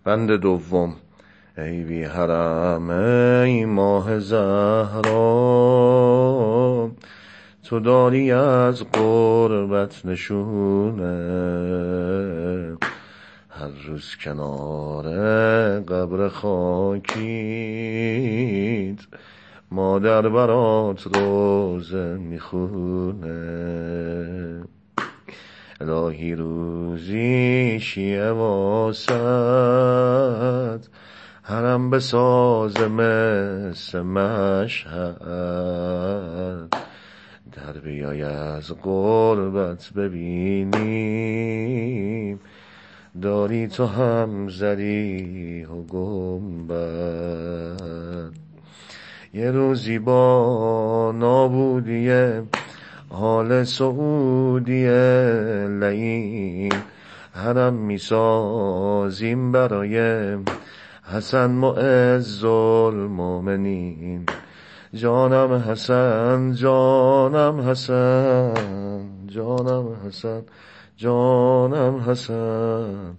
بند دوم. ای بی حرم ای ماه زهرا، تو داری از غربت نشونه، هر روز کنار قبر خاکیت مادر برات روزه میخونه. الهی روزی شیعه واسد حرم بساز مثل مشهد، در بیای از غربت ببینیم داری تو هم زری و گنبد. یه روزی با نابودی حال سعودی لعین حرم میسازیم برای حسن معز المؤمنین. جانم حسن جانم حسن جانم حسن جانم حسن